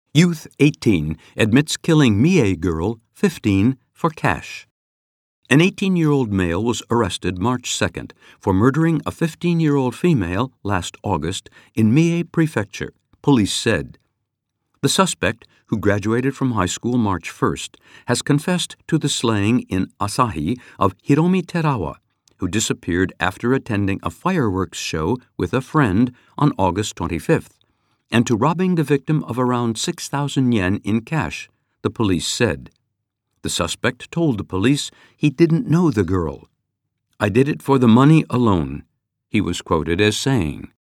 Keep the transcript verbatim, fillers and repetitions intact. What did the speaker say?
Youth eighteen admits killing Mie girl, fifteen, for cash. An eighteen-year-old male was arrested March second for murdering a fifteen-year-old female last August in Mie Prefecture, police said. The suspect, who graduated from high school March first, has confessed to the slaying in Asahi of Hiromi Terawa, who disappeared after attending a fireworks show with a friend on August twenty-fifth, and to robbing the victim of around six thousand yen in cash, the police said. The suspect told the police he didn't know the girl. "I did it for the money alone," he was quoted as saying.